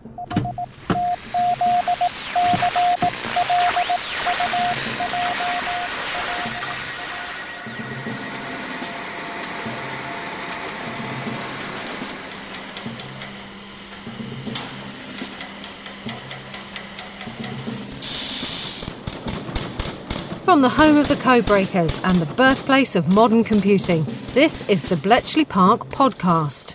From the home of the Codebreakers and the birthplace of modern computing, this is the Bletchley Park Podcast.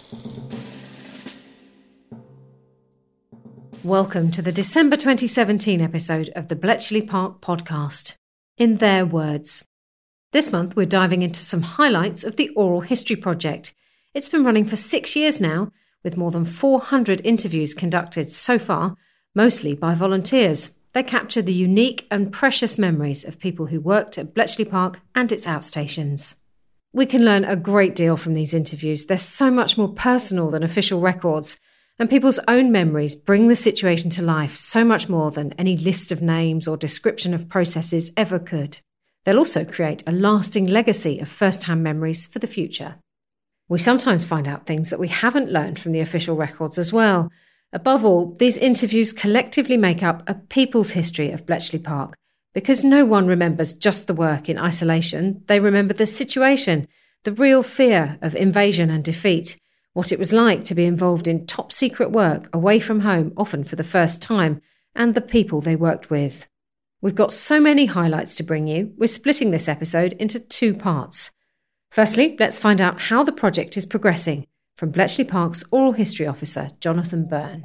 Welcome to the December 2017 episode of the Bletchley Park Podcast. In their words. This month we're diving into some highlights of the Oral History Project. It's been running for 6 years now, with more than 400 interviews conducted so far, mostly by volunteers. They capture the unique and precious memories of people who worked at Bletchley Park and its outstations. We can learn a great deal from these interviews. They're so much more personal than official records, and people's own memories bring the situation to life so much more than any list of names or description of processes ever could. They'll also create a lasting legacy of first-hand memories for the future. We sometimes find out things that we haven't learned from the official records as well. Above all, these interviews collectively make up a people's history of Bletchley Park, because no one remembers just the work in isolation. They remember the situation, the real fear of invasion and defeat, what it was like to be involved in top-secret work away from home, often for the first time, and the people they worked with. We've got so many highlights to bring you, we're splitting this episode into 2 parts. Firstly, let's find out how the project is progressing, from Bletchley Park's Oral History Officer, Jonathan Byrne.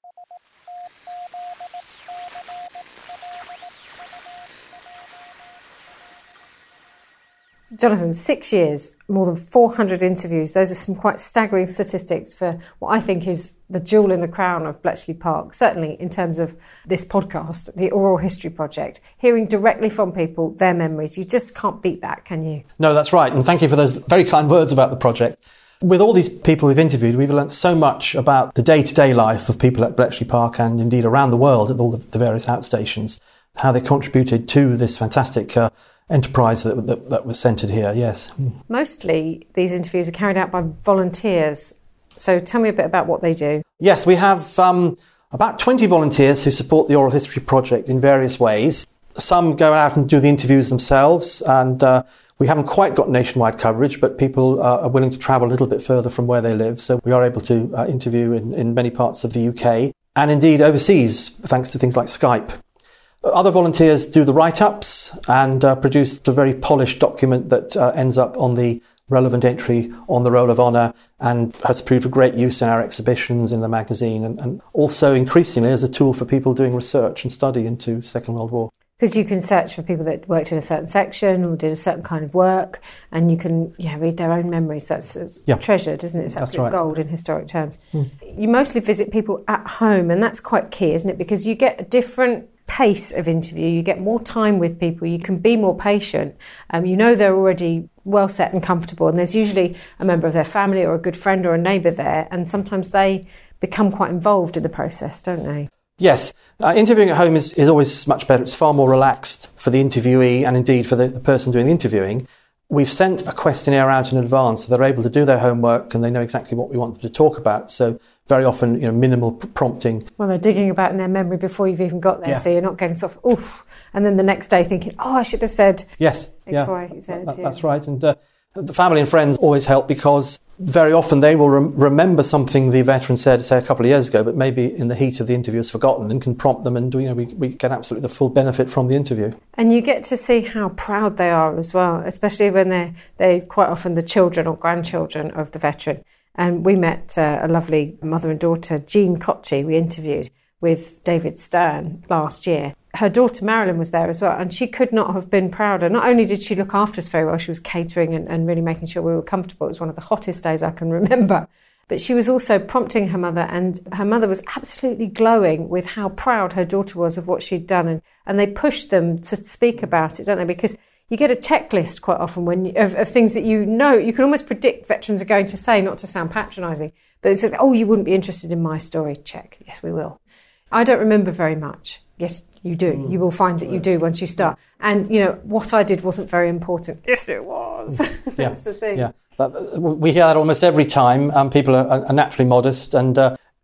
Jonathan, 6 years, more than 400 interviews. Those are some quite staggering statistics for what I think is the jewel in the crown of Bletchley Park, certainly in terms of this podcast, the Oral History Project. Hearing directly from people, their memories, you just can't beat that, can you? No, that's right. And thank you for those very kind words about the project. With all these people we've interviewed, we've learnt so much about the day-to-day life of people at Bletchley Park and indeed around the world at all the various outstations, how they contributed to this fantastic enterprise that was centred here, yes. Mostly these interviews are carried out by volunteers. So tell me a bit about what they do. Yes, we have about 20 volunteers who support the Oral History Project in various ways. Some go out and do the interviews themselves, and we haven't quite got nationwide coverage, but people are willing to travel a little bit further from where they live. So we are able to interview in many parts of the UK and indeed overseas, thanks to things like Skype. Other volunteers do the write-ups and produce a very polished document that ends up on the relevant entry on the Roll of Honour and has proved of great use in our exhibitions in the magazine and also increasingly as a tool for people doing research and study into Second World War. Because you can search for people that worked in a certain section or did a certain kind of work, and you can read their own memories. That's treasured, isn't it? It's absolute gold in historic terms. You mostly visit people at home, and that's quite key, isn't it? Because you get a different pace of interview, you get more time with people, you can be more patient. You know they're already well set and comfortable, and there's usually a member of their family or a good friend or a neighbour there, and sometimes they become quite involved in the process, don't they? Yes, interviewing at home is always much better. It's far more relaxed for the interviewee and indeed for the person doing the interviewing. We've sent a questionnaire out in advance so they're able to do their homework and they know exactly what we want them to talk about. So very often, minimal prompting. Well, they're digging about in their memory before you've even got there, so you're not getting sort of, oof, and then the next day thinking, I should have said X, Y, Z. That's right. And the family and friends always help because very often they will remember something the veteran said, say, a couple of years ago, but maybe in the heat of the interview has forgotten and can prompt them, and we get absolutely the full benefit from the interview. And you get to see how proud they are as well, especially when they're quite often the children or grandchildren of the veteran. And we met a lovely mother and daughter, Jean Cotchie, we interviewed with David Stern last year. Her daughter Marilyn was there as well, and she could not have been prouder. Not only did she look after us very well, she was catering and really making sure we were comfortable. It was one of the hottest days I can remember. But she was also prompting her mother, and her mother was absolutely glowing with how proud her daughter was of what she'd done. And they pushed them to speak about it, don't they? Because you get a checklist quite often of things that you can almost predict veterans are going to say, not to sound patronising, but it's like, you wouldn't be interested in my story. Check. Yes, we will. I don't remember very much. Yes, you do. You will find that you do once you start. And, what I did wasn't very important. Yes, it was. That's the thing. Yeah. We hear that almost every time. People are naturally modest, and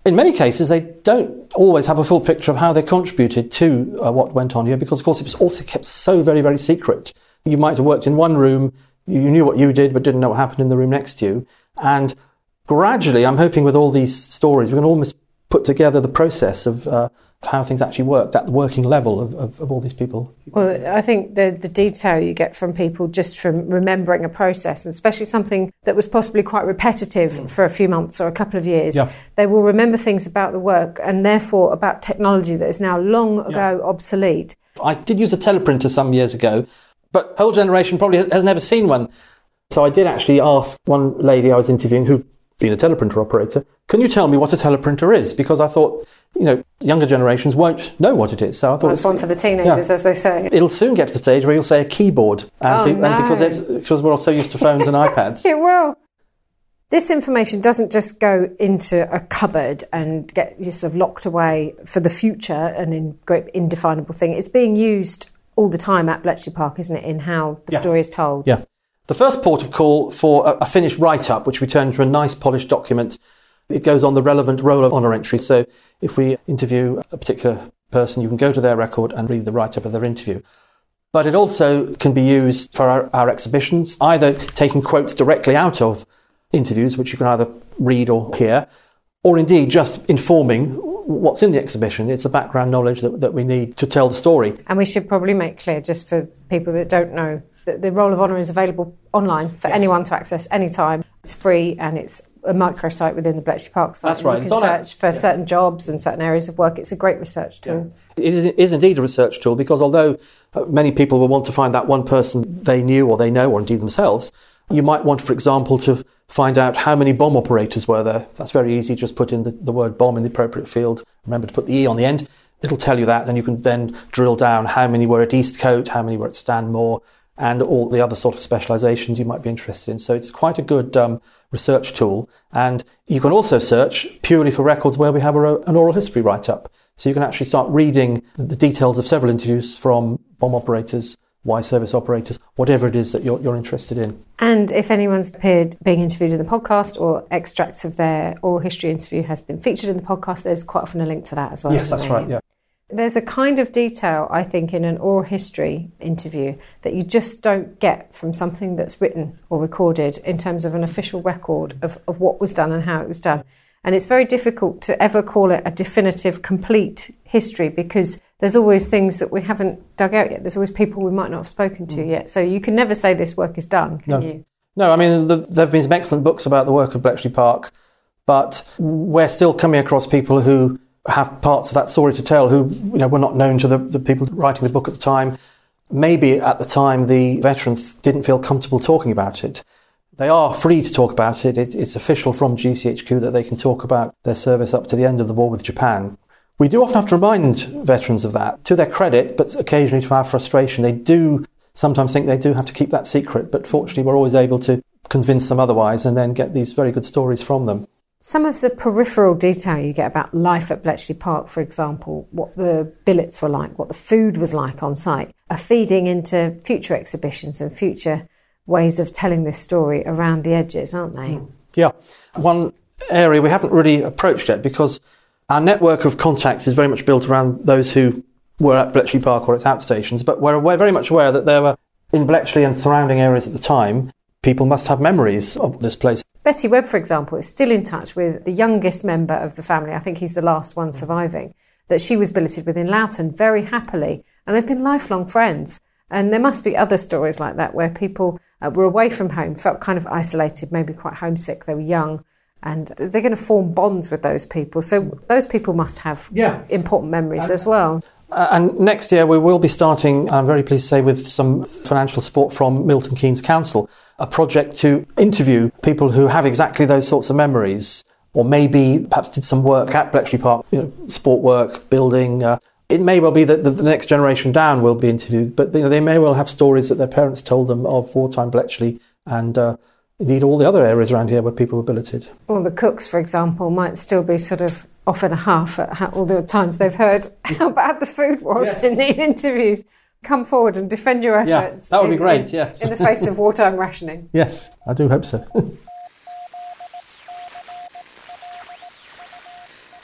In many cases, they don't always have a full picture of how they contributed to what went on here, because, of course, it was also kept so very, very secret. You might have worked in one room, you knew what you did, but didn't know what happened in the room next to you. And gradually, I'm hoping with all these stories, we can almost put together the process of how things actually worked at the working level of all these people. Well, I think the detail you get from people just from remembering a process, and especially something that was possibly quite repetitive for a few months or a couple of years, they will remember things about the work and therefore about technology that is now long ago obsolete. I did use a teleprinter some years ago, but whole generation probably has never seen one. So I did actually ask one lady I was interviewing, who'd been a teleprinter operator, can you tell me what a teleprinter is? Because I thought, younger generations won't know what it is. So I thought it's one for the teenagers, as they say. It'll soon get to the stage where you'll say a keyboard, and because we're all so used to phones and iPads. It will. This information doesn't just go into a cupboard and get you sort of locked away for the future and in great indefinable thing. It's being used all the time at Bletchley Park, isn't it, in how the story is told? Yeah. The first port of call for a finished write-up, which we turn into a nice polished document, it goes on the relevant roll of honour entry. So if we interview a particular person, you can go to their record and read the write-up of their interview. But it also can be used for our exhibitions, either taking quotes directly out of interviews, which you can either read or hear, or indeed just informing what's in the exhibition. It's the background knowledge that we need to tell the story. And we should probably make clear, just for people that don't know, that the Roll of Honour is available online for anyone to access anytime. It's free and it's a microsite within the Bletchley Park site. That's right. You can search for certain jobs and certain areas of work. It's a great research tool. Yeah. It is indeed a research tool, because although many people will want to find that one person they knew or they know, or indeed themselves, you might want, for example, to find out how many bomb operators were there. That's very easy. Just put in the word bomb in the appropriate field. Remember to put the E on the end. It'll tell you that, and you can then drill down how many were at Eastcote, how many were at Stanmore, and all the other sort of specialisations you might be interested in. So it's quite a good research tool. And you can also search purely for records where we have an oral history write-up. So you can actually start reading the details of several interviews from bomb operators, Y service operators, whatever it is that you're interested in. And if anyone's appeared being interviewed in the podcast, or extracts of their oral history interview has been featured in the podcast, there's quite often a link to that as well. Yes, that's right, yeah. There's a kind of detail, I think, in an oral history interview that you just don't get from something that's written or recorded in terms of an official record of what was done and how it was done. And it's very difficult to ever call it a definitive, complete history, because there's always things that we haven't dug out yet. There's always people we might not have spoken to yet. So you can never say this work is done, can you? No, I mean, there have been some excellent books about the work of Bletchley Park, but we're still coming across people who have parts of that story to tell who were not known to the people writing the book at the time. Maybe at the time the veterans didn't feel comfortable talking about it. They are free to talk about it. It's official from GCHQ that they can talk about their service up to the end of the war with Japan. We do often have to remind veterans of that, to their credit, but occasionally to our frustration. They do sometimes think they do have to keep that secret, but fortunately we're always able to convince them otherwise and then get these very good stories from them. Some of the peripheral detail you get about life at Bletchley Park, for example, what the billets were like, what the food was like on site, are feeding into future exhibitions and future ways of telling this story around the edges, aren't they? Yeah. One area we haven't really approached yet, because our network of contacts is very much built around those who were at Bletchley Park or its outstations, but we're very much aware that there were, in Bletchley and surrounding areas at the time, people must have memories of this place. Betty Webb, for example, is still in touch with the youngest member of the family. I think he's the last one surviving, that she was billeted with in Loughton very happily. And they've been lifelong friends. And there must be other stories like that where people were away from home, felt kind of isolated, maybe quite homesick. They were young, and they're going to form bonds with those people. So those people must have important memories as well. And next year we will be starting, I'm very pleased to say, with some financial support from Milton Keynes Council, a project to interview people who have exactly those sorts of memories, or maybe perhaps did some work at Bletchley Park, sport work, building. It may well be that the next generation down will be interviewed, but they may well have stories that their parents told them of wartime Bletchley and indeed all the other areas around here where people were billeted. Well, the cooks, for example, might still be sort of off in a huff at all the times they've heard how bad the food was in these interviews. Come forward and defend your efforts. Yeah, that would be great, yes. In the face of wartime rationing. Yes, I do hope so.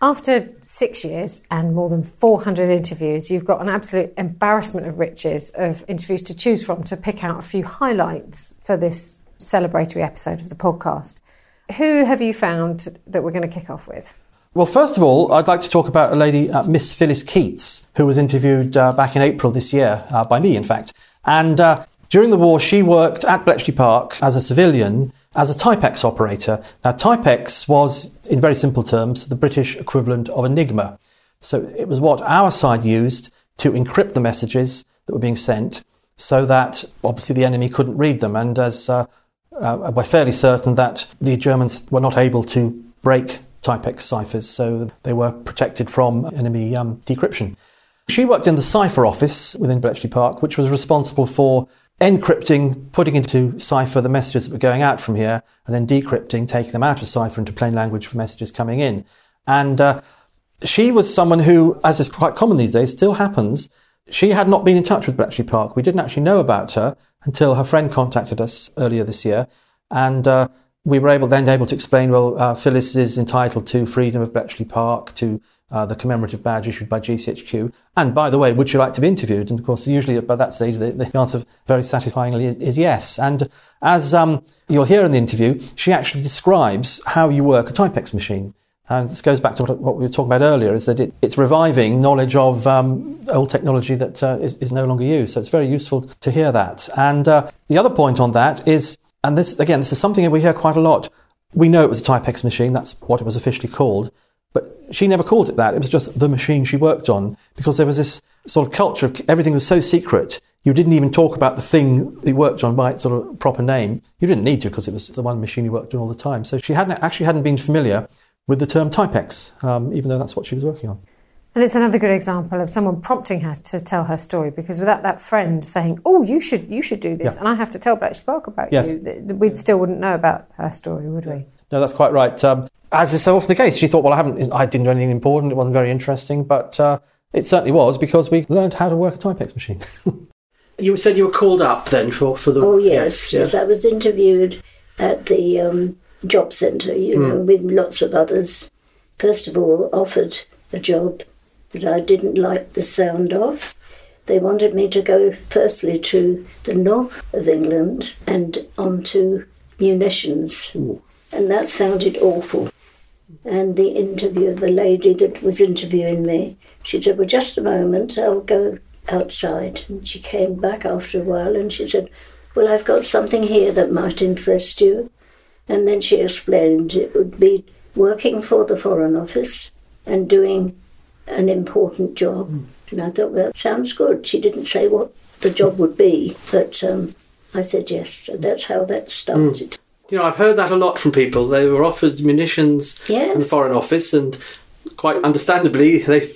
After 6 years and more than 400 interviews, you've got an absolute embarrassment of riches of interviews to choose from to pick out a few highlights for this celebratory episode of the podcast. Who have you found that we're going to kick off with? Well, first of all, I'd like to talk about a lady, Miss Phyllis Keats, who was interviewed back in April this year, by me, in fact. And during the war, she worked at Bletchley Park as a civilian, as a Typex operator. Now, Typex was, in very simple terms, the British equivalent of Enigma. So it was what our side used to encrypt the messages that were being sent so that, obviously, the enemy couldn't read them. And as we're fairly certain that the Germans were not able to break Typex ciphers, so they were protected from enemy decryption. She worked in the cipher office within Bletchley Park, which was responsible for encrypting, putting into cipher the messages that were going out from here, and then decrypting, taking them out of cipher into plain language for messages coming in. And she was someone who, as is quite common these days, still happens, she had not been in touch with Bletchley Park. We didn't actually know about her until her friend contacted us earlier this year. And we were able to explain, well, Phyllis is entitled to freedom of Bletchley Park, to the commemorative badge issued by GCHQ. And by the way, would you like to be interviewed? And of course, usually by that stage, the answer very satisfyingly is yes. And as you'll hear in the interview, she actually describes how you work a Typex machine. And this goes back to what we were talking about earlier, is that it's reviving knowledge of old technology that is no longer used. So it's very useful to hear that. And the other point on that is, and this is something that we hear quite a lot. We know it was a Typex machine. That's what it was officially called. But she never called it that. It was just the machine she worked on, because there was this sort of culture of everything was so secret. You didn't even talk about the thing that you worked on by its sort of proper name. You didn't need to, because it was the one machine you worked on all the time. So she hadn't been familiar with the term Typex, even though that's what she was working on. And it's another good example of someone prompting her to tell her story, because without that friend saying, oh, you should do this, and I have to tell Bletchley Park about you, we still wouldn't know about her story, would we? No, that's quite right. As is so often the case, she thought, well, I didn't do anything important, it wasn't very interesting, but it certainly was, because we learned how to work a Typex machine. You said you were called up then for the... Oh, yes. I was interviewed at the job centre, with lots of others. First of all, offered a job that I didn't like the sound of. They wanted me to go firstly to the north of England and onto munitions. Ooh. And that sounded awful. And the lady that was interviewing me, she said, well, just a moment, I'll go outside. And she came back after a while and she said, well, I've got something here that might interest you. And then she explained it would be working for the Foreign Office and doing an important job. And I thought, well, that sounds good. She didn't say what the job would be, but I said yes. So that's how that started. You know, I've heard that a lot from people. They were offered munitions in the Foreign Office, and quite understandably,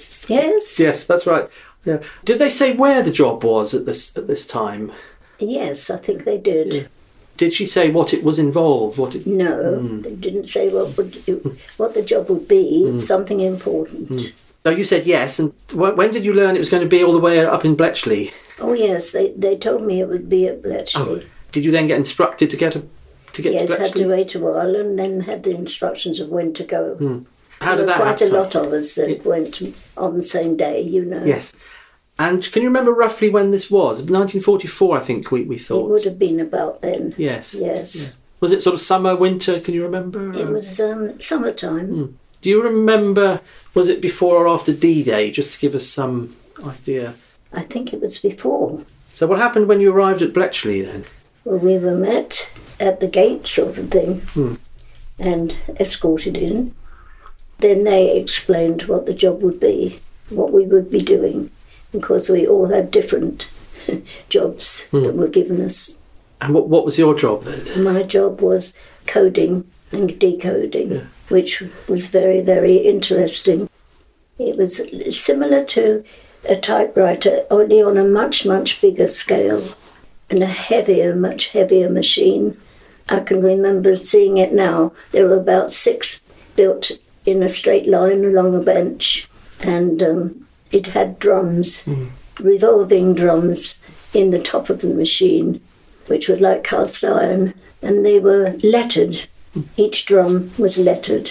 Yes, that's right. Yeah. Did they say where the job was at this time? Yes, I think they did. Yeah. Did she say what it was involved? No, they didn't say what the job would be. Something important. So you said yes, and when did you learn it was going to be all the way up in Bletchley? Oh yes, they told me it would be at Bletchley. Oh. Did you then get instructed to get to Bletchley? Yes, had to wait a while, and then had the instructions of when to go. How did that happen? Quite a lot of us that went on the same day, Yes. And can you remember roughly when this was? 1944, I think we thought. It would have been about then. Yes. Yes. Yeah. Was it sort of summer, winter? Can you remember? It was summertime. Do you remember, was it before or after D-Day, just to give us some idea? I think it was before. So what happened when you arrived at Bletchley then? Well, we were met at the gate sort of thing and escorted in. Then they explained what the job would be, what we would be doing, because we all had different jobs that were given us. And what was your job then? My job was coding and decoding, which was very, very interesting. It was similar to a typewriter, only on a much, much bigger scale, and much heavier machine. I can remember seeing it now. There were about 6 built in a straight line along a bench, and it had drums, revolving drums in the top of the machine, which was like cast iron, and they were lettered. Each drum was lettered,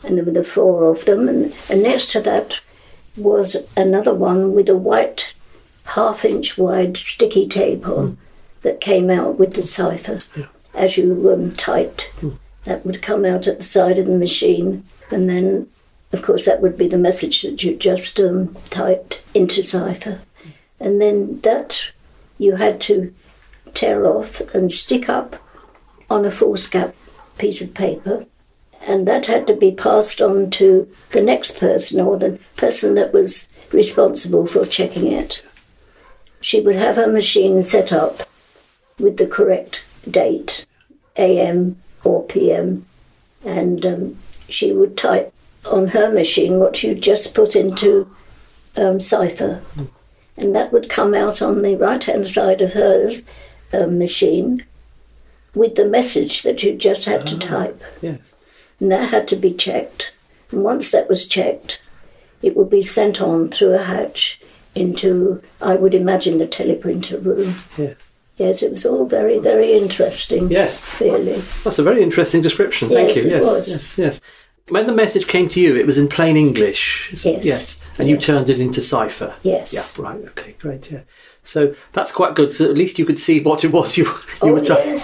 and there were the 4 of them, and next to that was another one with a white 1/2-inch wide sticky tape on that came out with the cipher as you typed. That would come out at the side of the machine, and then of course that would be the message that you just typed into cipher, and then that you had to tear off and stick up on a foolscap piece of paper, and that had to be passed on to the next person, or the person that was responsible for checking it. She would have her machine set up with the correct date, AM or PM, and she would type on her machine what you just put into cipher, and that would come out on the right-hand side of her machine with the message that you just had to type. Yes. And that had to be checked. And once that was checked, it would be sent on through a hatch into, I would imagine, the teleprinter room. Yes. Yes, it was all very, very interesting. Yes. Really. That's a very interesting description. Thank you. It Yes. was. Yes. Yes. When the message came to you, it was in plain English. Yes. Yes. And you turned it into cipher. Yes. Yeah. Right. Okay. Great. Yeah. So that's quite good. So at least you could see what it was you were typing.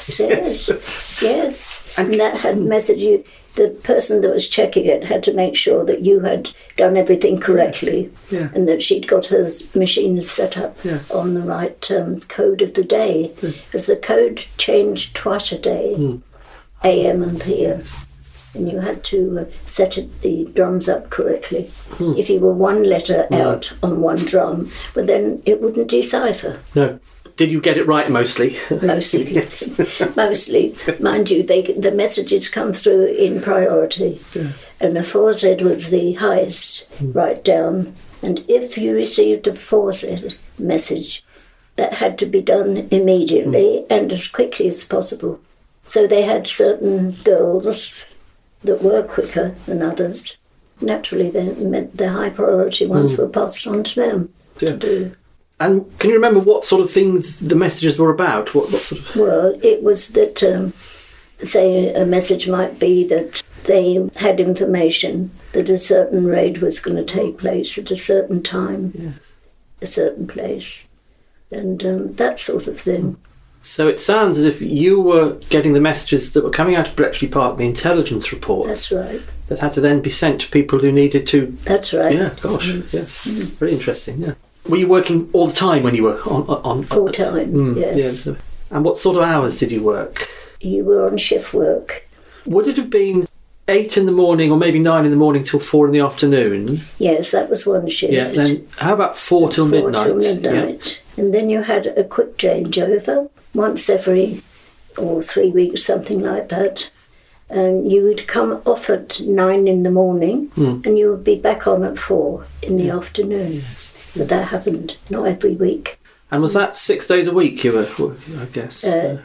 Yes. And that had message. The person that was checking it had to make sure that you had done everything correctly, and that she'd got her machine set up on the right code of the day, because the code changed twice a day, AM and PM, and you had to set the drums up correctly. If you were one letter out on one drum, but then it wouldn't decipher. No. Did you get it right mostly? Mostly. Yes. Mostly. Mind you, the messages come through in priority. And the 4Z was the highest, right down. And if you received a 4Z message, that had to be done immediately and as quickly as possible. So they had certain girls that were quicker than others. Naturally, the high priority ones were passed on to them to do. And can you remember what sort of things the messages were about? What sort of? Well, it was that, say, a message might be that they had information that a certain raid was going to take place at a certain time, a certain place, and that sort of thing. So it sounds as if you were getting the messages that were coming out of Bletchley Park, the intelligence reports. That's right. That had to then be sent to people who needed to... That's right. Yeah, gosh, yes. Very interesting, yeah. Were you working all the time when you were on full time? Yes. Yeah. And what sort of hours did you work? You were on shift work. Would it have been 8 in the morning or maybe 9 in the morning till 4 in the afternoon? Yes, that was one shift. Yeah. Then how about 4 till midnight? 4 till midnight. Yeah. And then you had a quick changeover once every 3 weeks, something like that. And you would come off at 9 in the morning, and you would be back on at 4 in the afternoon. Yes. But that happened not every week. And was that 6 days a week you were, I guess?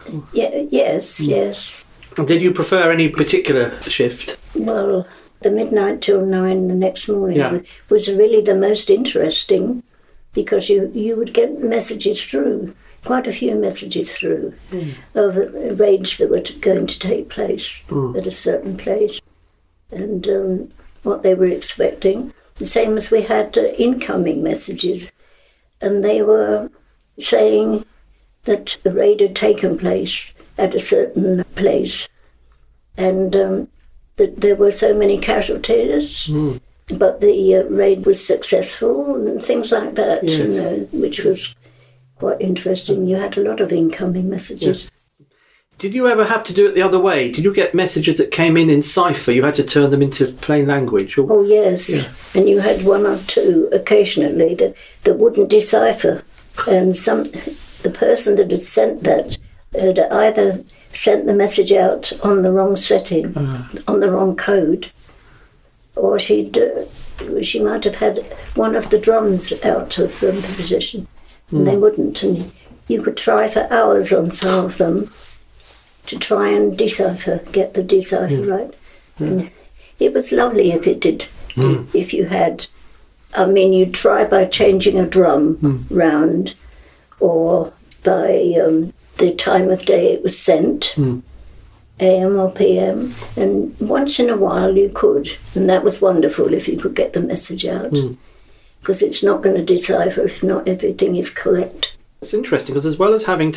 Yes. And did you prefer any particular shift? Well, the midnight till 9 the next morning was really the most interesting, because you would get messages through, quite a few messages through, of raids that were going to take place at a certain place, and what they were expecting. The same as we had incoming messages, and they were saying that the raid had taken place at a certain place, and that there were so many casualties, but the raid was successful, and things like that, which was quite interesting. You had a lot of incoming messages. Yes. Did you ever have to do it the other way? Did you get messages that came in cipher? You had to turn them into plain language? Or... Oh, yes. Yeah. And you had one or two occasionally that wouldn't decipher. And the person that had sent that had either sent the message out on the wrong setting, on the wrong code, or she might have had one of the drums out of position, and they wouldn't. And you could try for hours on some of them to try and get the decipher right. And it was lovely if it did, if you had. I mean, you'd try by changing a drum round, or by the time of day it was sent, AM or PM, and once in a while you could, and that was wonderful if you could get the message out, because it's not going to decipher if not everything is correct. It's interesting because as well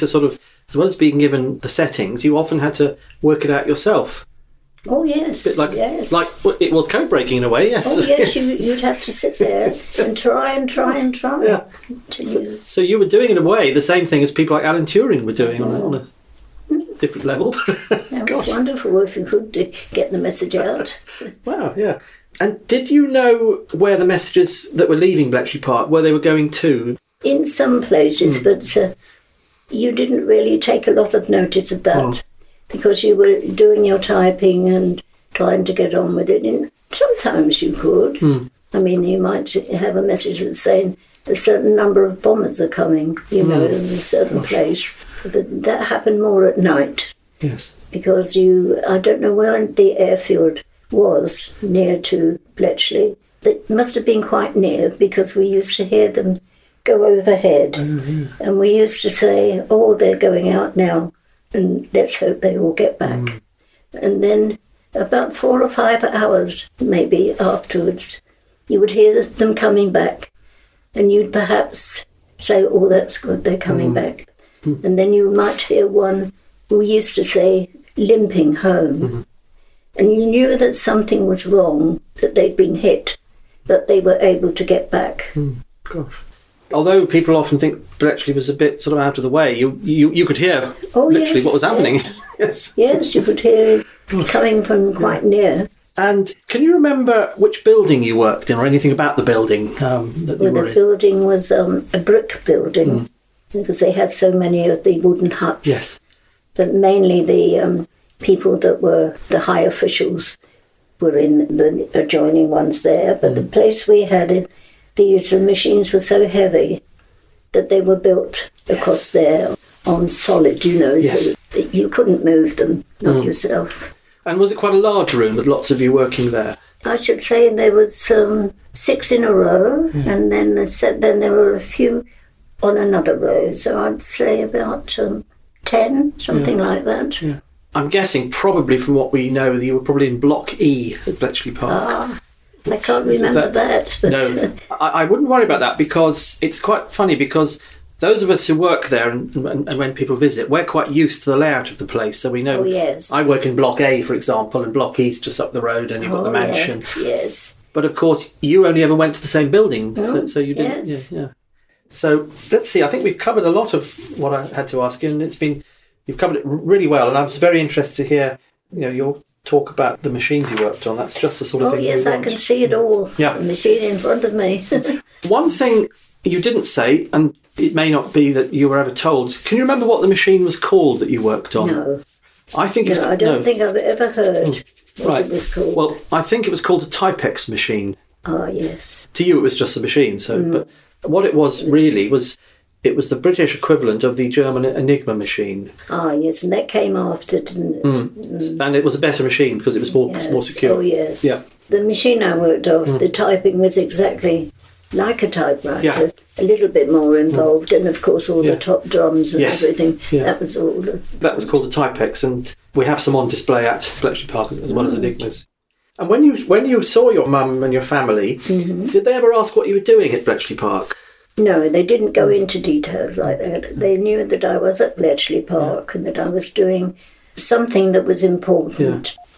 as being given the settings, you often had to work it out yourself. Oh yes, A bit yes. like it was code breaking in a way. Yes. Oh yes, you'd have to sit there and try. Yeah. So you were doing in a way the same thing as people like Alan Turing were doing on a different level. That was wonderful if you could get the message out. Wow, yeah. And did you know where the messages that were leaving Bletchley Park, where they were going to? In some places, but you didn't really take a lot of notice of that because you were doing your typing and trying to get on with it. And sometimes you could. I mean, you might have a message that's saying a certain number of bombers are coming, in a certain place. But that happened more at night. Yes. Because I don't know where the airfield was near to Bletchley. It must have been quite near because we used to hear them go overhead. And we used to say, oh, they're going out now, and let's hope they all get back. And then about 4 or 5 hours maybe afterwards, you would hear them coming back, and you'd perhaps say, oh, that's good, they're coming back. And then you might hear one who used to say, limping home. And you knew that something was wrong, that they'd been hit, but they were able to get back. Gosh. Although people often think Bletchley was a bit sort of out of the way, you could hear literally what was happening. Yes. Yes, you could hear it coming from quite near. And can you remember which building you worked in or anything about the building that you were in? The building was a brick building because they had so many of the wooden huts. Yes. But mainly the people that were the high officials were in the adjoining ones there. But the place we had it, the machines were so heavy that they were built across there on solid, so that you couldn't move them, not yourself. And was it quite a large room with lots of you working there? I should say there was 6 in a row, and then there were a few on another row. So I'd say about 10, something like that. Yeah. I'm guessing probably from what we know that you were probably in Block E at Bletchley Park. I can't remember that. But no, I wouldn't worry about that because it's quite funny because those of us who work there and when people visit, we're quite used to the layout of the place. So we know. Oh, yes. I work in Block A, for example, and Block E's just up the road and you've got the mansion. Yes. But of course, you only ever went to the same building. So you didn't. Yes. Yeah. So let's see. I think we've covered a lot of what I had to ask you, and you've covered it really well. And I was very interested to hear, your talk about the machines you worked on. That's just the sort of thing. Oh yes, I can see it all. Yeah. The machine in front of me. One thing you didn't say, and it may not be that you were ever told. Can you remember what the machine was called that you worked on? No. I don't think I've ever heard what it was called. Well, I think it was called a Typex machine. Ah, yes. To you, it was just a machine. So, but what it was really was. It was the British equivalent of the German Enigma machine. Ah, yes, and that came after, didn't it? And it was a better machine because it was more secure. Oh, yes. Yeah. The machine I worked off, the typing was exactly like a typewriter, a little bit more involved, and of course all the top drums and everything. Yeah. That was all. That was called the Typex, and we have some on display at Bletchley Park as well as Enigmas. And when you saw your mum and your family, did they ever ask what you were doing at Bletchley Park? No, they didn't go into details like that. They knew that I was at Bletchley Park and that I was doing something that was important. Yeah.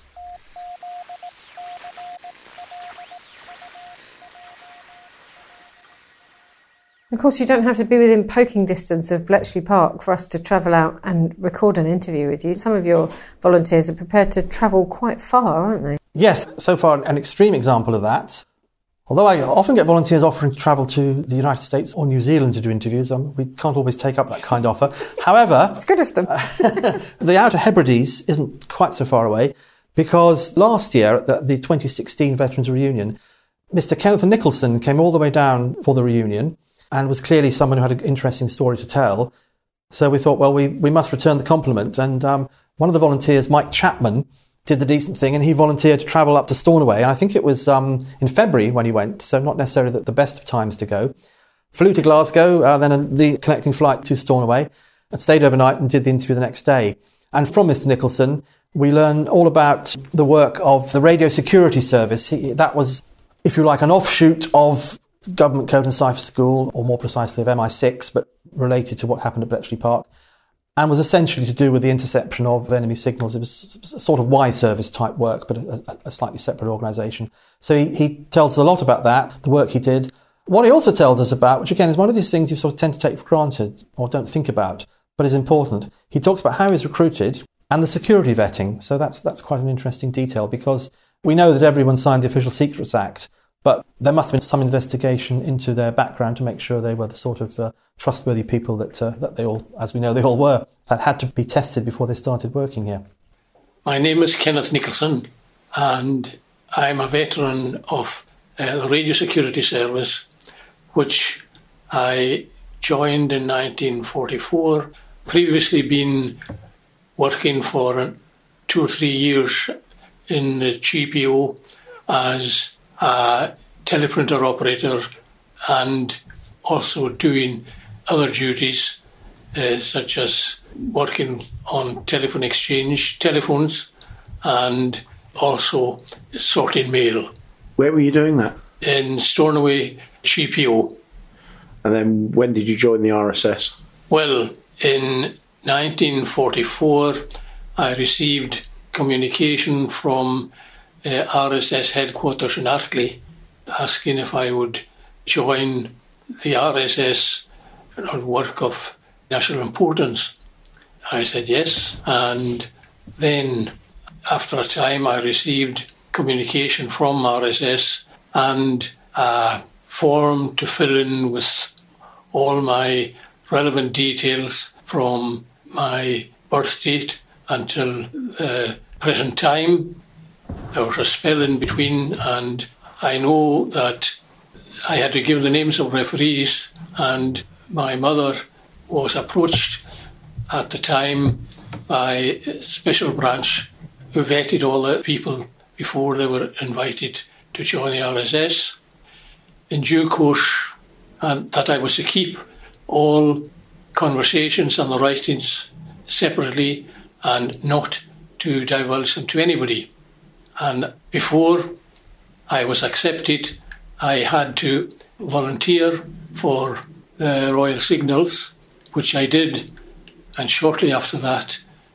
Of course, you don't have to be within poking distance of Bletchley Park for us to travel out and record an interview with you. Some of your volunteers are prepared to travel quite far, aren't they? Yes, so far an extreme example of that. Although I often get volunteers offering to travel to the United States or New Zealand to do interviews, we can't always take up that kind of offer. However, it's good of them. The Outer Hebrides isn't quite so far away because last year at the 2016 Veterans Reunion, Mr. Kenneth Nicholson came all the way down for the reunion and was clearly someone who had an interesting story to tell. So we thought, well, we must return the compliment. And one of the volunteers, Mike Chapman, did the decent thing, and he volunteered to travel up to Stornoway. And I think it was in February when he went, so not necessarily the best of times to go. Flew to Glasgow, then the connecting flight to Stornoway, and stayed overnight and did the interview the next day. And from Mr. Nicholson, We learn all about the work of the Radio Security Service. That was, if you like, an offshoot of Government Code and Cipher School, or more precisely of MI6, but related to what happened at Bletchley Park, and was essentially to do with the interception of enemy signals. It was a sort of Y service type work, but a slightly separate organisation. So he tells us a lot about that, the work he did. What he also tells us about, which again is one of these things you sort of tend to take for granted or don't think about, but is important. He talks about how he was recruited and the security vetting. So that's quite an interesting detail, because we know that everyone signed the Official Secrets Act, but there must have been some investigation into their background to make sure they were the sort of trustworthy people that they all, as we know, they all were, that had to be tested before they started working here. My name is Kenneth Nicholson, and I'm a veteran of the Radio Security Service, which I joined in 1944, previously been working for 2 or 3 years in the GPO as a teleprinter operator, and also doing other duties such as working on telephone exchange telephones and also sorting mail. Where were you doing that? In Stornoway GPO. And then when did you join the RSS? Well, in 1944 I received communication from RSS headquarters in Arkley asking if I would join the RSS on work of national importance. I said yes, and then after a time I received communication from RSS and a form to fill in with all my relevant details from my birth date until the present time. There was a spell in between, and I know that I had to give the names of referees, and my mother was approached at the time by a special branch who vetted all the people before they were invited to join the RSS. In due course, and that I was to keep all conversations and the writings separately and not to divulge them to anybody. And before I was accepted, I had to volunteer for the Royal Signals, which I did. And shortly after that,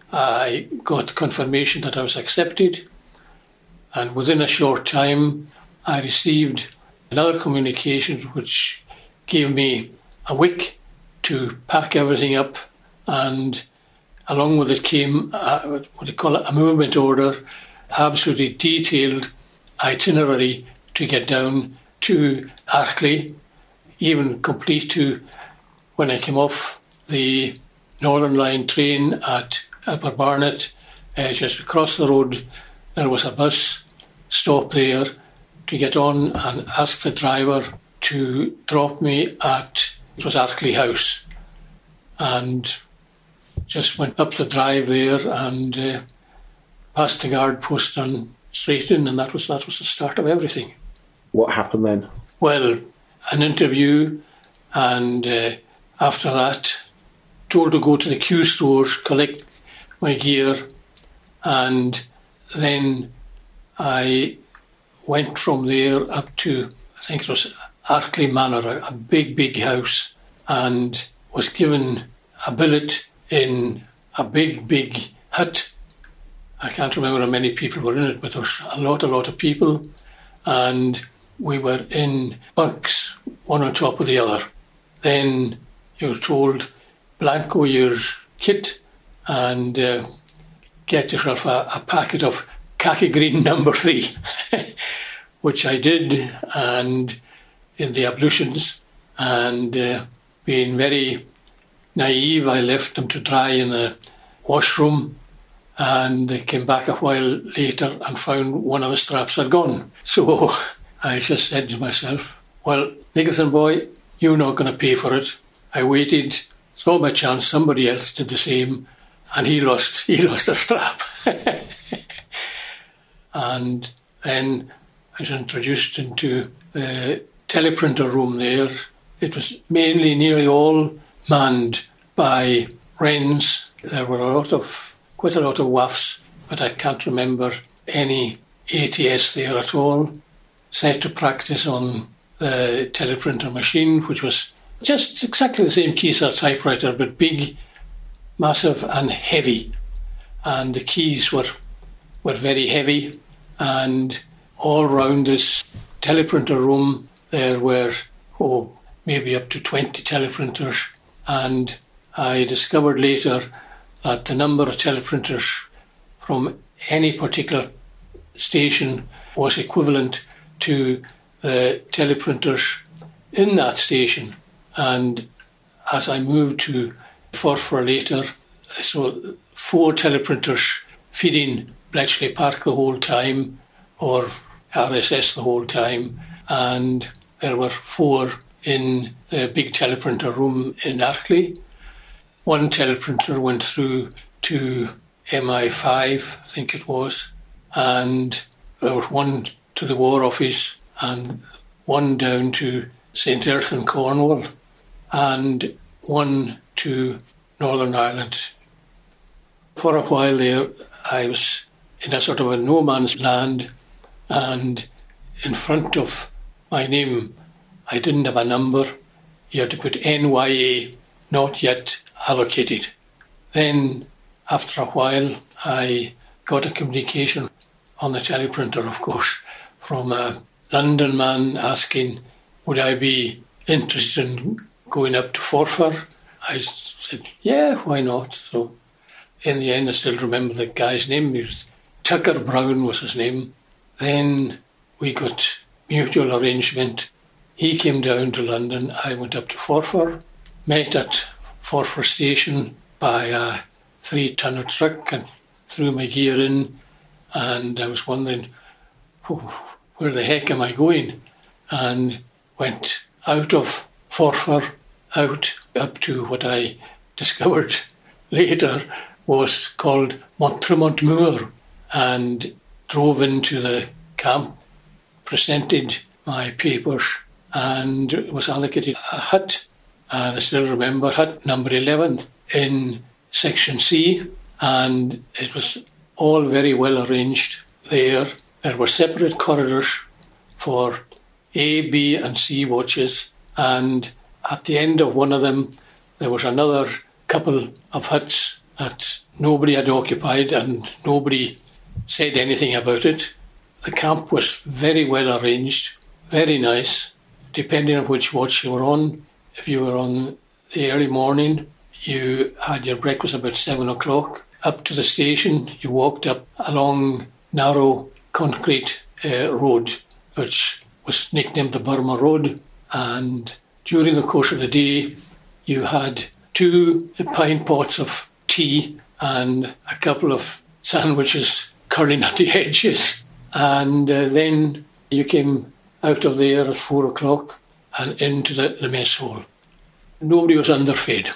I got confirmation that I was accepted. And within a short time, I received another communication which gave me a week to pack everything up, and along with it came what they call it, a movement order, absolutely detailed itinerary to get down to Arkley, even complete to when I came off the Northern Line train at Upper Barnet, just across the road there was a bus stop there to get on and ask the driver to drop me at, it was Arkley House, and just went up the drive there and past the guard post and straight in, and that was the start of everything. What happened then? Well, an interview, and after that, told to go to the Q stores, collect my gear, and then I went from there up to, I think it was Arkley Manor, a big house, and was given a billet in a big hut. I can't remember how many people were in it, but there was a lot of people, and we were in bunks, one on top of the other. Then you were told, blanco your kit and get yourself a packet of khaki green number 3, which I did, and in the ablutions, and being very naive, I left them to dry in the washroom, and I came back a while later and found one of the straps had gone. So I just said to myself, well, Nicholson boy, you're not going to pay for it. I waited, saw my chance, somebody else did the same, and he lost a strap. And then I was introduced into the teleprinter room there. It was mainly nearly all manned by Wrens. There were quite a lot of WAFs but I can't remember any ATS there at all. Set to practice on the teleprinter machine, which was just exactly the same Keyser typewriter, but big, massive and heavy. And the keys were very heavy. And all round this teleprinter room there were, maybe up to 20 teleprinters. And I discovered later that the number of teleprinters from any particular station was equivalent to the teleprinters in that station. And as I moved to Forfar later, I saw 4 teleprinters feeding Bletchley Park the whole time, or RSS the whole time, and there were 4 in the big teleprinter room in Arkley. 1 teleprinter went through to MI5, I think it was, and there was 1 to the War Office and 1 down to St. Erth Cornwall and 1 to Northern Ireland. For a while there, I was in a sort of a no man's land, and in front of my name, I didn't have a number. You had to put NYA, not yet allocated. Then, after a while, I got a communication on the teleprinter, of course, from a London man asking, would I be interested in going up to Forfar? I said, yeah, why not? So, in the end, I still remember the guy's name. He was Tucker Brown was his name. Then we got mutual arrangement. He came down to London. I went up to Forfar, met at Forfar station by a 3-tonner truck and threw my gear in. And I was wondering, where the heck am I going? And went out of Forfar, out up to what I discovered later was called Montremont Moor, and drove into the camp, presented my papers, and was allocated a hut. And I still remember hut number 11 in Section C, and it was all very well arranged there. There were separate corridors for A, B and C watches, and at the end of one of them there was another couple of huts that nobody had occupied and nobody said anything about it. The camp was very well arranged, very nice, depending on which watch you were on. If you were on the early morning, you had your breakfast about 7 o'clock. Up to the station, you walked up a long, narrow concrete road, which was nicknamed the Burma Road. And during the course of the day, you had 2 pine pots of tea and a couple of sandwiches curling at the edges. And then you came out of there at 4 o'clock and into the mess hall. Nobody was underfed.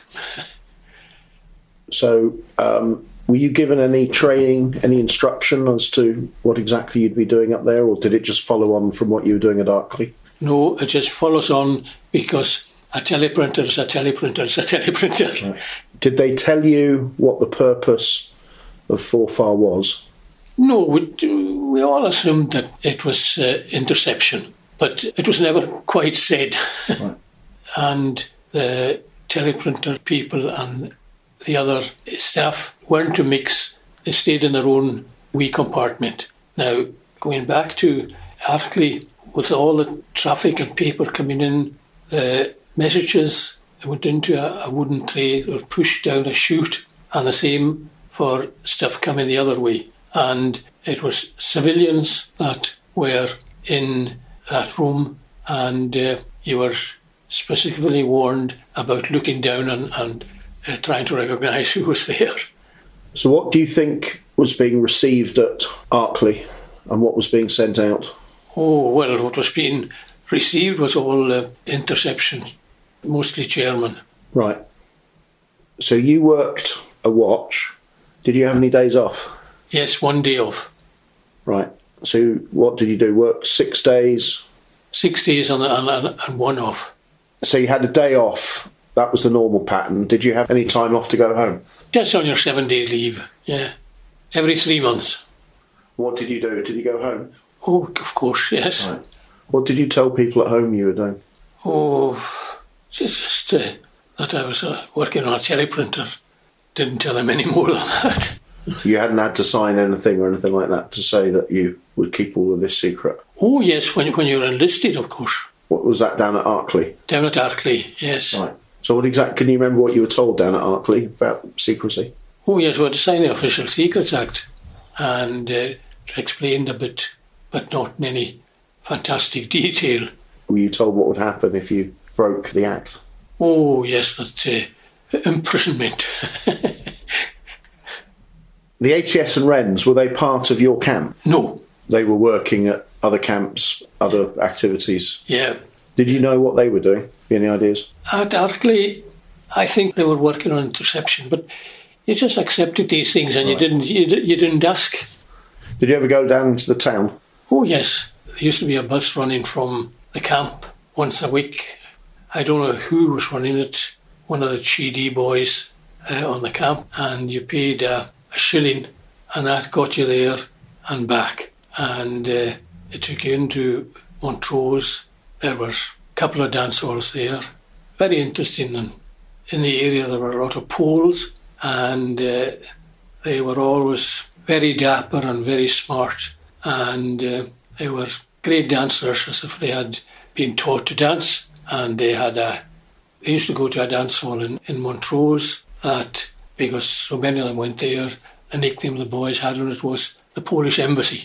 So, were you given any training, any instruction as to what exactly you'd be doing up there, or did it just follow on from what you were doing at Arkley? No, it just follows on because a teleprinter is a teleprinter is a teleprinter. Right. Did they tell you what the purpose of Forfar was? No, we all assumed that it was interception, but it was never quite said. Right. And the teleprinter people and the other staff weren't to mix. They stayed in their own wee compartment. Now, going back to Arkley, with all the traffic and paper coming in, the messages went into a wooden tray or pushed down a chute, and the same for stuff coming the other way. And it was civilians that were in that room, and you were specifically warned about looking down and trying to recognise who was there. So what do you think was being received at Arkley and what was being sent out? Oh, well, what was being received was all interception, mostly German. Right. So you worked a watch. Did you have any days off? Yes, 1 day off. Right. So what did you do? Work 6 days? 6 days and 1 off. So you had a day off. That was the normal pattern. Did you have any time off to go home? Just on your 7-day leave, yeah. Every 3 months. What did you do? Did you go home? Oh, of course, yes. Right. What did you tell people at home you were doing? Oh, just that I was working on a teleprinter. Didn't tell them any more than that. You hadn't had to sign anything or anything like that to say that you would keep all of this secret? Oh, yes, when you're enlisted, of course. What was that down at Arkley? Down at Arkley, yes. Right. So can you remember what you were told down at Arkley about secrecy? Oh, yes, we had to sign the Official Secrets Act and explained a bit, but not in any fantastic detail. Were you told what would happen if you broke the act? Oh, yes, that imprisonment. The ATS and Wrens, were they part of your camp? No. They were working at other camps, other activities? Yeah. Did you know what they were doing? Any ideas? At Arkley, I think they were working on interception, but you just accepted these things and Right. you didn't ask. Did you ever go down into the town? Oh, yes. There used to be a bus running from the camp once a week. I don't know who was running it, one of the GD boys on the camp, and you paid a shilling and that got you there and back. And it took you into Montrose. There was a couple of dance halls there. Very interesting. And in the area there were a lot of Poles, and they were always very dapper and very smart, and they were great dancers, as if they had been taught to dance. And they used to go to a dance hall in Montrose that, because so many of them went there, the nickname the boys had on it was the Polish Embassy.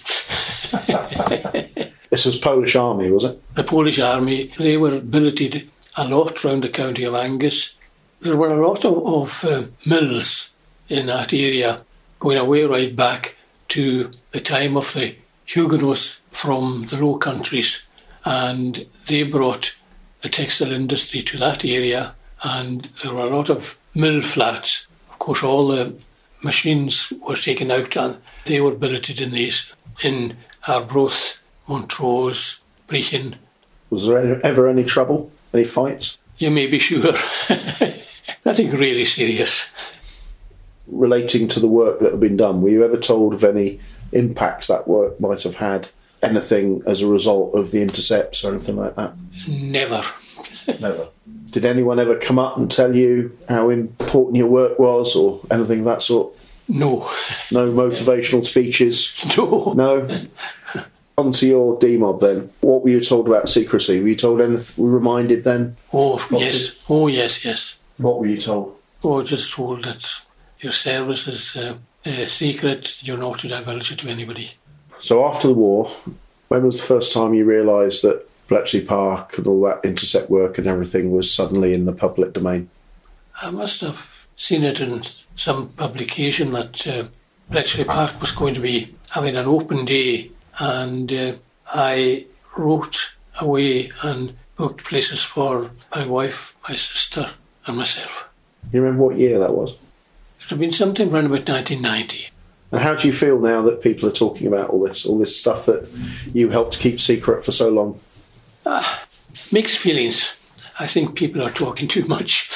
This was Polish Army, was it? The Polish Army, they were billeted a lot round the county of Angus. There were a lot of mills in that area, going away right back to the time of the Huguenots from the Low Countries, and they brought the textile industry to that area, and there were a lot of mill flats. Of course, all the machines were taken out and they were billeted in Arbroath, Montrose, Brechin. Was there ever any trouble? Any fights? You may be sure. Nothing really serious. Relating to the work that had been done, were you ever told of any impacts that work might have had? Anything as a result of the intercepts or anything like that? Never. Never. Did anyone ever come up and tell you how important your work was or anything of that sort? No. No motivational speeches? No. No? On to your DMOB then. What were you told about secrecy? Were you told anything, reminded then? Oh, yes. Oh, yes. What were you told? Oh, just told that your service is secret, you're not to divulge it to anybody. So after the war, when was the first time you realised that Bletchley Park and all that intercept work and everything was suddenly in the public domain? I must have seen it in some publication that Bletchley Park was going to be having an open day, and I wrote away and booked places for my wife, my sister and myself. You remember what year that was? It had been sometime around about 1990. And how do you feel now that people are talking about all this stuff that you helped keep secret for so long? Mixed feelings. I think people are talking too much.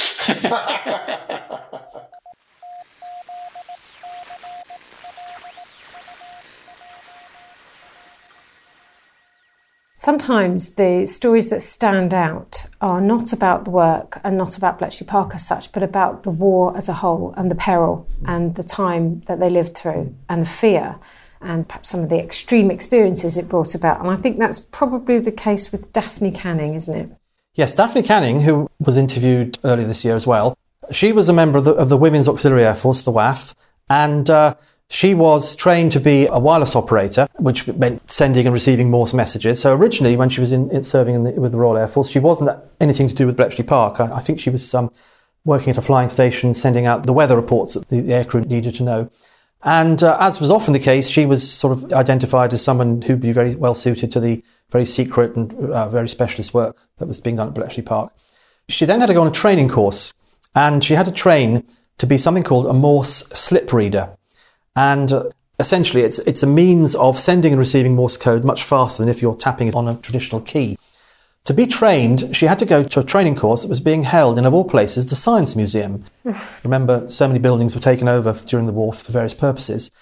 Sometimes the stories that stand out are not about the work and not about Bletchley Park as such, but about the war as a whole and the peril and the time that they lived through and the fear and perhaps some of the extreme experiences it brought about. And I think that's probably the case with Daphne Canning, isn't it? Yes, Daphne Canning, who was interviewed earlier this year as well, she was a member of the Women's Auxiliary Air Force, the WAAF, and she was trained to be a wireless operator, which meant sending and receiving Morse messages. So originally, when she was serving with the Royal Air Force, she wasn't anything to do with Bletchley Park. I think she was working at a flying station, sending out the weather reports that the aircrew needed to know. And as was often the case, she was sort of identified as someone who'd be very well suited to the very secret and very specialist work that was being done at Bletchley Park. She then had to go on a training course, and she had to train to be something called a Morse slip reader. And essentially, it's a means of sending and receiving Morse code much faster than if you're tapping it on a traditional key. To be trained, she had to go to a training course that was being held in, of all places, the Science Museum. Remember, so many buildings were taken over during the war for various purposes.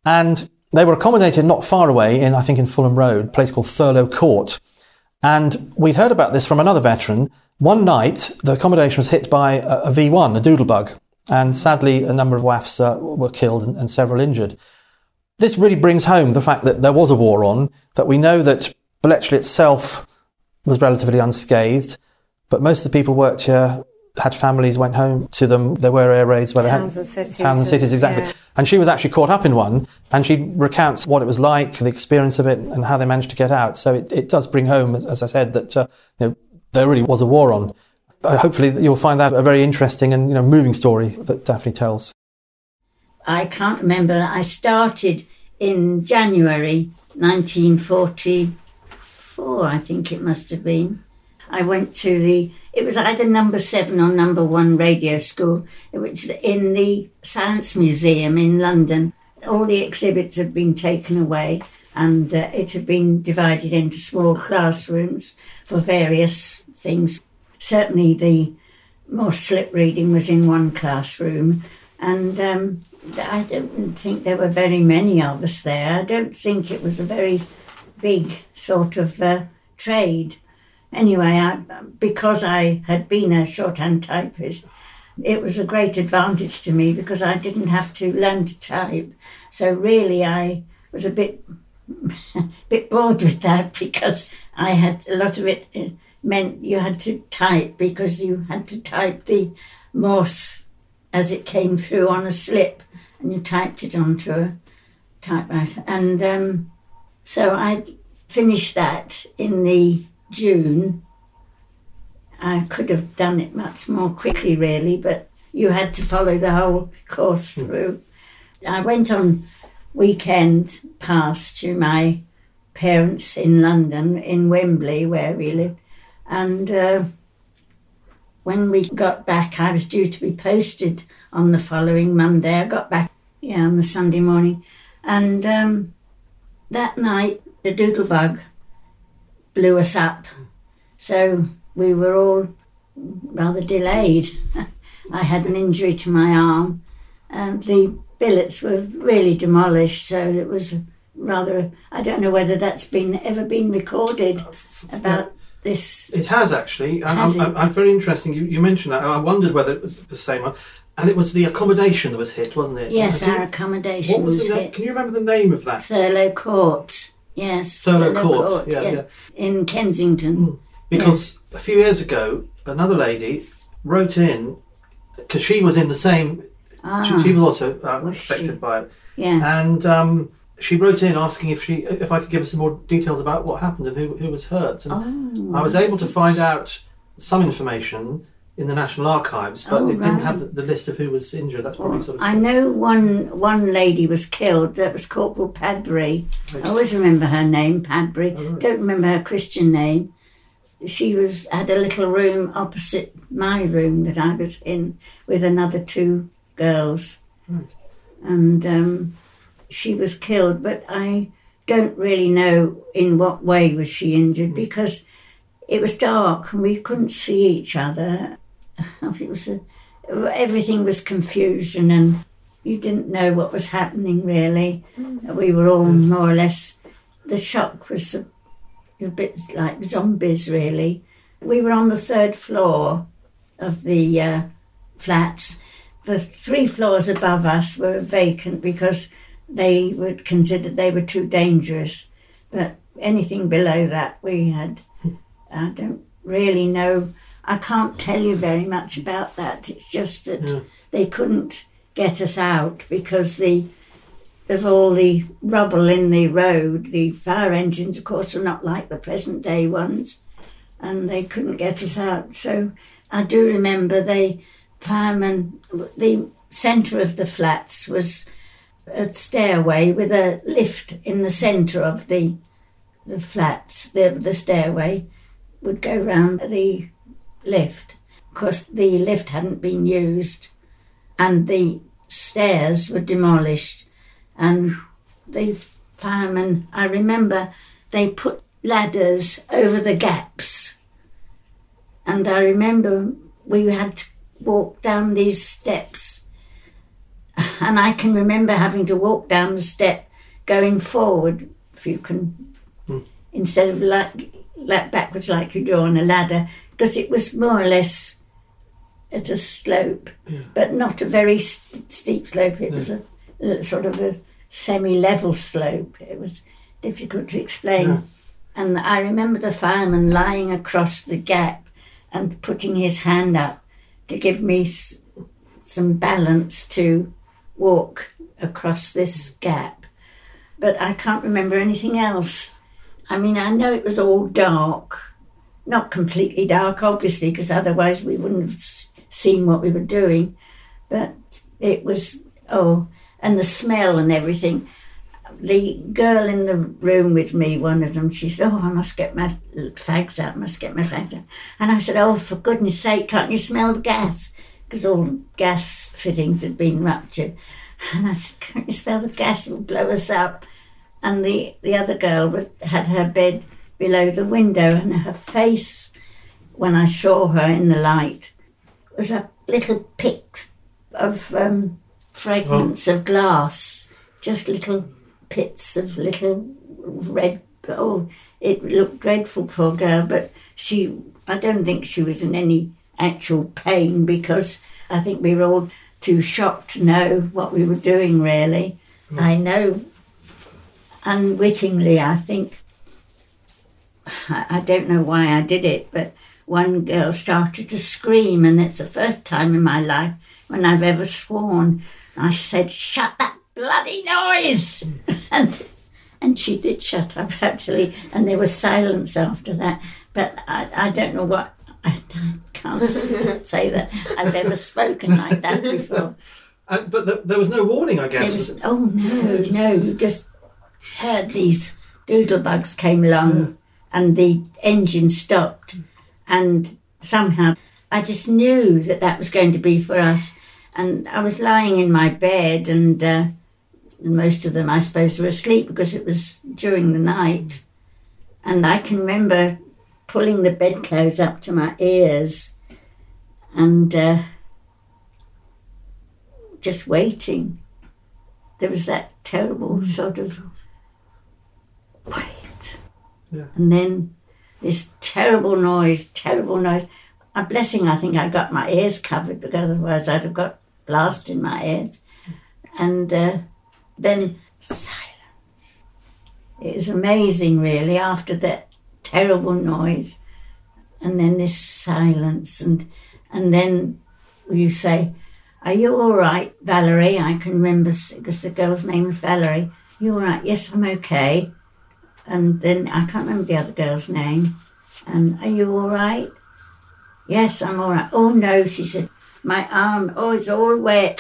And they were accommodated not far away in Fulham Road, a place called Thurlow Court. And we'd heard about this from another veteran. One night, the accommodation was hit by a V1, a doodlebug. And sadly, a number of WAFs were killed and several injured. This really brings home the fact that there was a war on, that we know that Bletchley itself was relatively unscathed, but most of the people worked here had families, went home to them. There were air raids where Towns and cities. Towns and cities, exactly. Yeah. And she was actually caught up in one, and she recounts what it was like, the experience of it, and how they managed to get out. So it does bring home, as I said, that there really was a war on. Hopefully you'll find that a very interesting and moving story that Daphne tells. I can't remember. I started in January 1944, I think it must have been. I went to it was either number 7 or number 1 radio school, which is in the Science Museum in London. All the exhibits had been taken away, and it had been divided into small classrooms for various things. Certainly the more slip reading was in one classroom, and I don't think there were very many of us there. I don't think it was a very big sort of trade. Anyway, because I had been a shorthand typist, it was a great advantage to me because I didn't have to learn to type. So really I was a bit bored with that, because I had a lot of it meant you had to type, because you had to type the Morse as it came through on a slip, and you typed it onto a typewriter. And so I finished that in the June. I could have done it much more quickly, really, but you had to follow the whole course through. I went on weekend pass to my parents in London, in Wembley, where we lived. And when we got back, I was due to be posted on the following Monday. I got back on the Sunday morning. And that night, the doodlebug blew us up. So we were all rather delayed. I had an injury to my arm, and the billets were really demolished. So it was rather, I don't know whether that's ever been recorded about this. It has, actually. I'm very interesting. You mentioned that. I wondered whether it was the same one. And it was the accommodation that was hit, wasn't it? Yes, our accommodation was hit. Can you remember the name of that? Thurlow Court. Yes, Thurlow Court. Yeah. In Kensington. Because a few years ago, another lady wrote in, because she was in the same, she was also affected by it. Yeah. And she wrote in asking if I could give her some more details about what happened and who was hurt. And I was able to find out some information in the National Archives, but it didn't have the list of who was injured. That's probably sort of... I know one lady was killed. That was Corporal Padbury. I always remember her name, Padbury. Don't remember her Christian name. She had a little room opposite my room that I was in with another 2 girls. Right. And she was killed, but I don't really know in what way was she injured, because it was dark and we couldn't see each other. It was everything was confusion, and you didn't know what was happening, really. We were all more or less... The shock was a bit like zombies, really. We were on the 3rd floor of the flats. The 3 floors above us were vacant because they were considered they were too dangerous. But anything below that we had... I don't really know. I can't tell you very much about that. It's just that they couldn't get us out because of all the rubble in the road. The fire engines, of course, are not like the present day ones, and they couldn't get us out. So I do remember the firemen, the centre of the flats was a stairway with a lift in the centre of the flats. The stairway would go round the lift. Of course, the lift hadn't been used, and the stairs were demolished. And the firemen, I remember, they put ladders over the gaps. And I remember we had to walk down these steps. And I can remember having to walk down the step going forward, if you can, instead of like backwards like you do on a ladder, because it was more or less at a slope, but not a very steep slope. It was a sort of a semi-level slope. It was difficult to explain. Yeah. And I remember the fireman lying across the gap and putting his hand up to give me some balance to walk across this gap. But I can't remember anything else. I mean, I know it was all dark. Not completely dark, obviously, because otherwise we wouldn't have seen what we were doing. But it was, and the smell and everything. The girl in the room with me, one of them, she said, I must get my fags out, And I said, for goodness sake, can't you smell the gas? Because all the gas fittings had been ruptured. And I said, can't you smell the gas? It will blow us up. And the other girl had her bed below the window, and her face, when I saw her in the light, was a little pick of fragments of glass, just little pits of little red. It looked dreadful, poor girl, but I don't think she was in any actual pain, because I think we were all too shocked to know what we were doing, really. I know unwittingly, I think, I don't know why I did it, but one girl started to scream, and it's the first time in my life when I've ever sworn. I said, "Shut that bloody noise!" and she did shut up, actually, and there was silence after that. But I don't know what, I can't say that I've ever spoken like that before. But there was no warning, I guess. No, you just heard these doodlebugs came along, and the engine stopped, and somehow I just knew that was going to be for us. And I was lying in my bed, and most of them, I suppose, were asleep because it was during the night. And I can remember pulling the bedclothes up to my ears and just waiting. There was that terrible sort of wait. Yeah. And then this terrible noise. A blessing, I think I got my ears covered, because otherwise I'd have got blast in my ears. And then silence. It was amazing, really, after that terrible noise. And then this silence. And then you say, "Are you all right, Valerie?" I can remember, because the girl's name was Valerie. "You all right?" "Yes, I'm okay." And then I can't remember the other girl's name. And, "Are you all right?" "Yes, I'm all right." "Oh, no," she said, "my arm, it's all wet.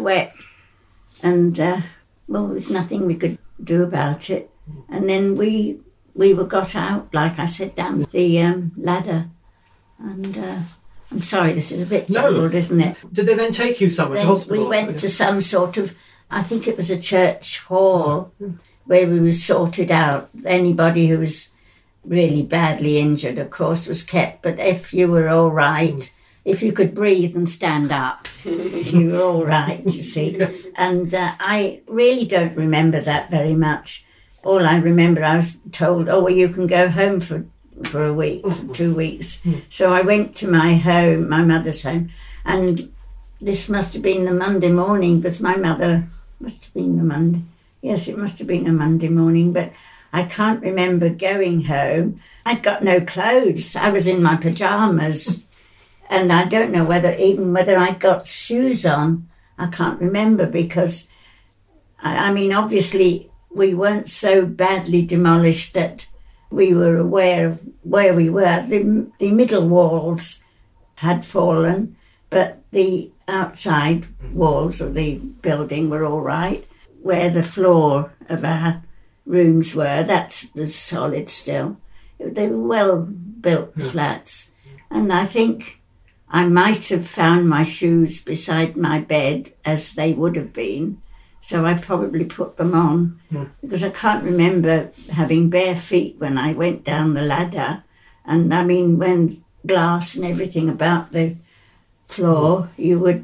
And, there was nothing we could do about it. And then we were got out, like I said, down the ladder. And I'm sorry, this is a bit jumbled, isn't it? Did they then take you somewhere to hospital? We went to some sort of, I think it was a church hall, where we were sorted out. Anybody who was really badly injured, of course, was kept. But if you were all right, if you could breathe and stand up, you were all right, you see. Yes. And I really don't remember that very much. All I remember, I was told, you can go home for a week, for 2 weeks. So I went to my home, my mother's home, and this must have been the Monday morning, because my mother must have been the Monday. Yes, it must have been a Monday morning, but I can't remember going home. I'd got no clothes. I was in my pyjamas, and I don't know whether I'd got shoes on. I can't remember, because, I mean, obviously we weren't so badly demolished that we were aware of where we were. The middle walls had fallen, but the outside walls of the building were all right. Where the floor of our rooms were, that's the solid still. They were well-built flats. And I think I might have found my shoes beside my bed, as they would have been. So I probably put them on, because I can't remember having bare feet when I went down the ladder. And I mean, when glass and everything about the floor, you would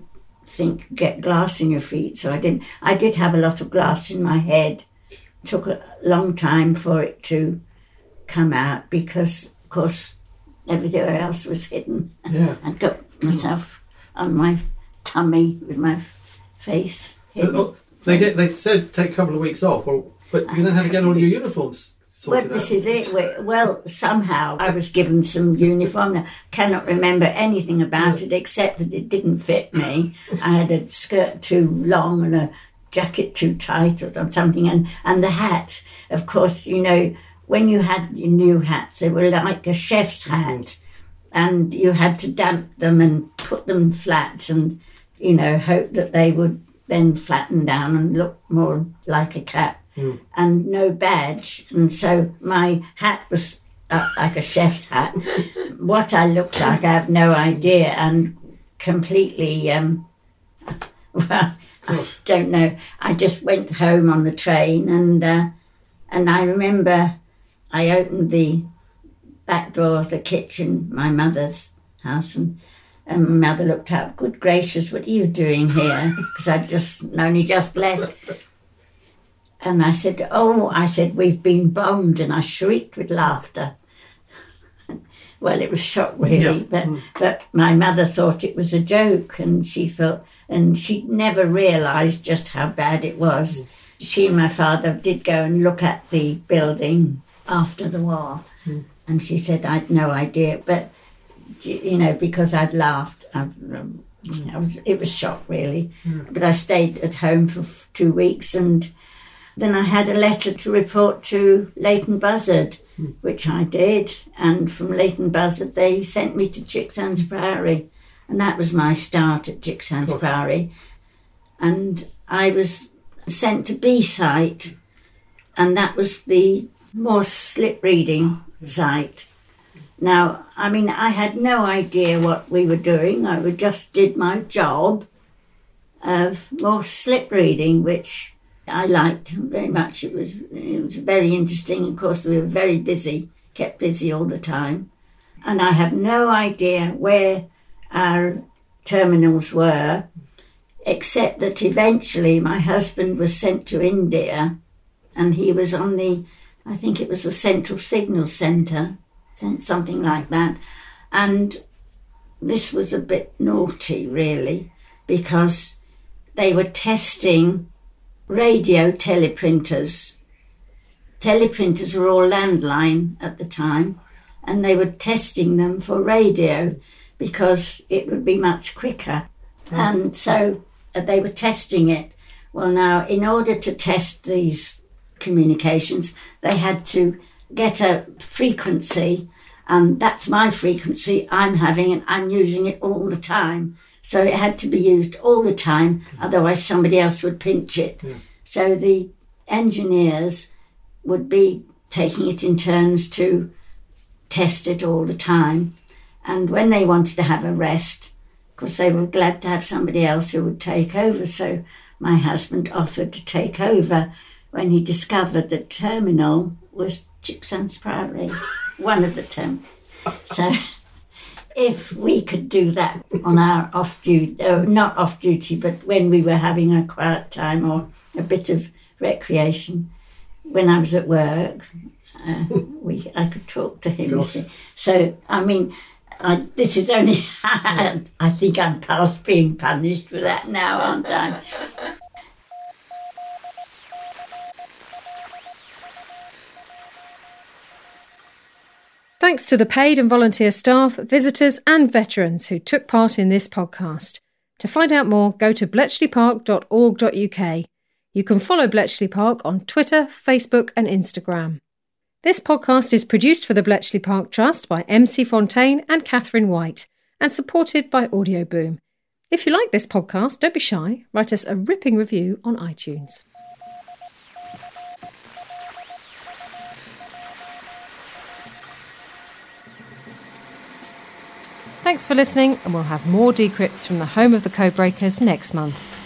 get glass in your feet, so I didn't. I did have a lot of glass in my head. It took a long time for it to come out because, of course, everywhere else was hidden. Yeah. I got myself on my tummy with my face hidden. So they said take a couple of weeks off, but you then had to get all your uniforms sorted Well, this is it. Well, somehow I was given some uniform. I cannot remember anything about it except that it didn't fit me. I had a skirt too long and a jacket too tight or something. And the hat, of course, you know, when you had your new hats, they were like a chef's hat. And you had to damp them and put them flat and, you know, hope that they would then flatten down and look more like a cap. And no badge. And so my hat was like a chef's hat. What I looked like, I have no idea. And completely, well, I don't know. I just went home on the train and I remember I opened the back door of the kitchen, my mother's house, and my mother looked up, good gracious, what are you doing here? Because I'd only just left. And I said, we've been bombed, and I shrieked with laughter. Well, it was shock really, but my mother thought it was a joke, and she never realised just how bad it was. She and my father did go and look at the building after the war, and she said, I'd no idea, but, you know, because I'd laughed, it was shock really. But I stayed at home for 2 weeks, and then I had a letter to report to Leighton Buzzard, which I did. And from Leighton Buzzard, they sent me to Chicksands Priory. And that was my start at Chicksands Priory. And I was sent to B-site. And that was the Morse slip reading site. Now, I mean, I had no idea what we were doing. I just did my job of Morse slip reading, which I liked very much. It was very interesting. Of course, we were very busy, kept busy all the time. And I had no idea where our terminals were, except that eventually my husband was sent to India and he was on I think it was the Central Signal Centre, something like that. And this was a bit naughty, really, because they were testing radio teleprinters. Teleprinters were all landline at the time, and they were testing them for radio because it would be much quicker. And so they were testing it. Well, now, in order to test these communications, they had to get a frequency, and that's my frequency I'm having, and I'm using it all the time. So it had to be used all the time, otherwise somebody else would pinch it. So the engineers would be taking it in turns to test it all the time. And when they wanted to have a rest, of course, they were glad to have somebody else who would take over. So my husband offered to take over when he discovered the terminal was Chicksands Priory, one of the terminals. So if we could do that on our off-duty, not off-duty, but when we were having a quiet time or a bit of recreation, when I was at work, I could talk to him. So, I mean, this is only, I think I'm past being punished for that now, aren't I? Thanks to the paid and volunteer staff, visitors and veterans who took part in this podcast. To find out more, go to bletchleypark.org.uk. You can follow Bletchley Park on Twitter, Facebook and Instagram. This podcast is produced for the Bletchley Park Trust by MC Fontaine and Catherine White and supported by Audio Boom. If you like this podcast, don't be shy. Write us a ripping review on iTunes. Thanks for listening, and we'll have more decrypts from the home of the Codebreakers next month.